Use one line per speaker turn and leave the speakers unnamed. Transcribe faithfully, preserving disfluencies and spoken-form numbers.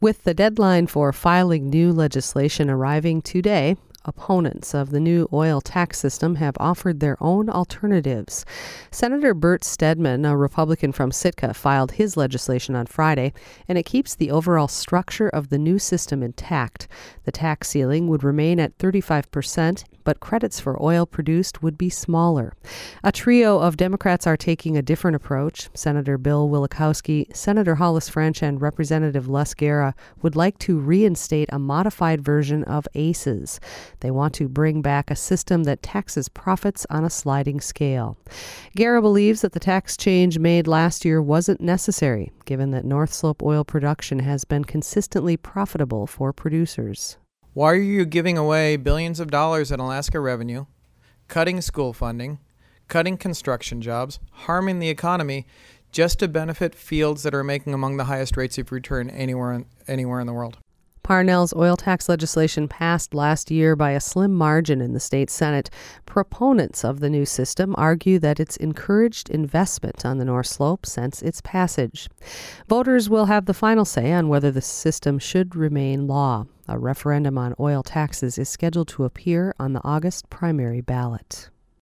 With the deadline for filing new legislation arriving today, opponents of the new oil tax system have offered their own alternatives. Senator Bert Stedman, a Republican from Sitka, filed his legislation on Friday, and it keeps the overall structure of the new system intact. The tax ceiling would remain at thirty-five percent, but credits for oil produced would be smaller. A trio of Democrats are taking a different approach. Senator Bill Wielechowski, Senator Hollis French, and Representative Les Guerra would like to reinstate a modified version of A C Es. They want to bring back a system that taxes profits on a sliding scale. Guerra believes that the tax change made last year wasn't necessary, given that North Slope oil production has been consistently profitable for producers.
Why are you giving away billions of dollars in Alaska revenue, cutting school funding, cutting construction jobs, harming the economy, just to benefit fields that are making among the highest rates of return anywhere in, anywhere in the world?
Parnell's oil tax legislation passed last year by a slim margin in the state Senate. Proponents of the new system argue that it's encouraged investment on the North Slope since its passage. Voters will have the final say on whether the system should remain law. A referendum on oil taxes is scheduled to appear on the August primary ballot.